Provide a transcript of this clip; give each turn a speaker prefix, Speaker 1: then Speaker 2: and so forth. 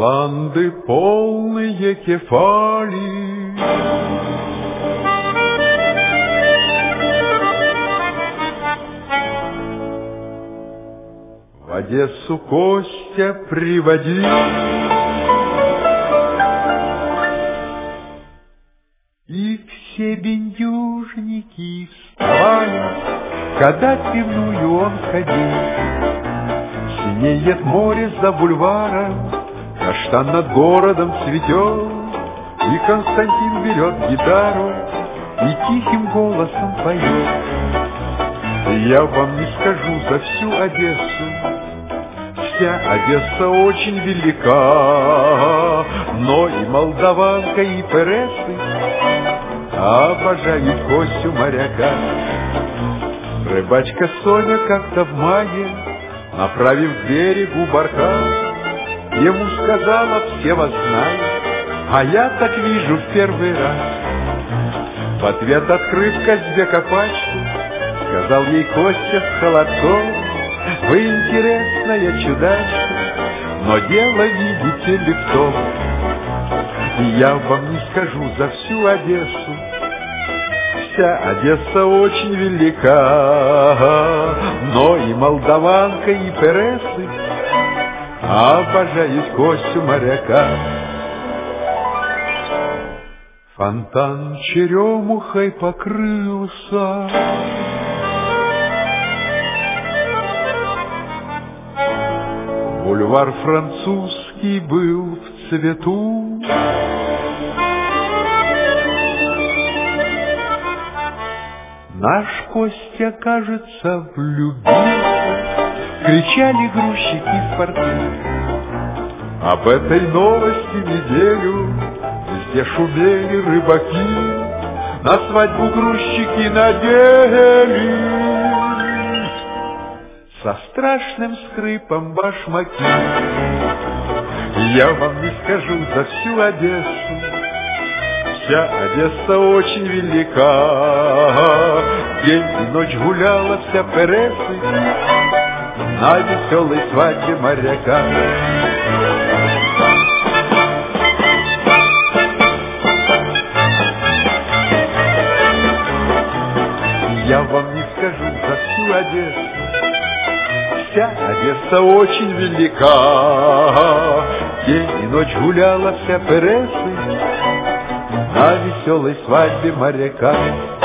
Speaker 1: Веранды полные кефали, в Одессу Костя приводил, и все бендюжники вставали, когда в пивную он ходил. Синеет море за бульваром, каштан над городом цветет, и Константин берет гитару и тихим голосом поет. Я вам не скажу за всю Одессу, вся Одесса очень велика, но и молдаванка, и пересы обожают Костю моряка. Рыбачка Соня как-то в мае, направив к берегу баркас, ему сказала: все вас знают, а я так вижу в первый раз. В ответ, открыв Казбека пачку, сказал ей Костя с холодком: вы интересная чудачка, но дело, видите ли, в том, я вам не скажу за всю Одессу, вся Одесса очень велика, но и молдаванка, и пересы обожают Костю моряка. Фонтан черемухой покрылся, бульвар французский был в цвету, наш Костя, кажется, влюбился, кричали грузчики в порту. Об этой новости неделю везде шумели рыбаки, на свадьбу грузчики надели со страшным скрипом башмаки. Я вам не скажу за всю Одессу, вся Одесса очень велика, день и ночь гуляла вся пересы на веселой свадьбе моряка. Я вам не скажу за всю Одессу, вся Одесса очень велика, день и ночь гуляла вся пересы на веселой свадьбе моряка.